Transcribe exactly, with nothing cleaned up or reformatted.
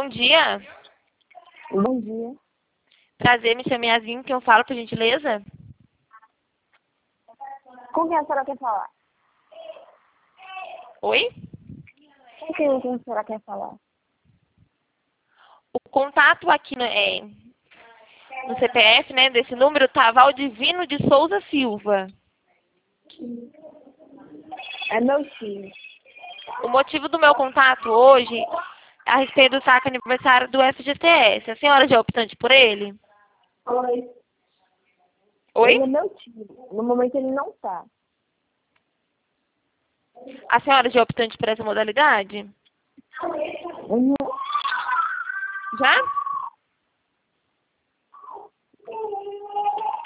Bom dia. Bom dia. Prazer, me chamo Yasmin, que eu falo, por gentileza. Com quem a senhora quer falar? Oi? Com quem, quem a senhora quer falar? O contato aqui no, é, no C P F, né, desse número, tá Valdivino de Souza Silva. É meu filho. O motivo do meu contato hoje é a respeito do saque aniversário do F G T S. A senhora já é optante por ele? Oi. Oi? Ele é meu tio. No momento ele não tá. A senhora já é optante por essa modalidade? Uhum. Já?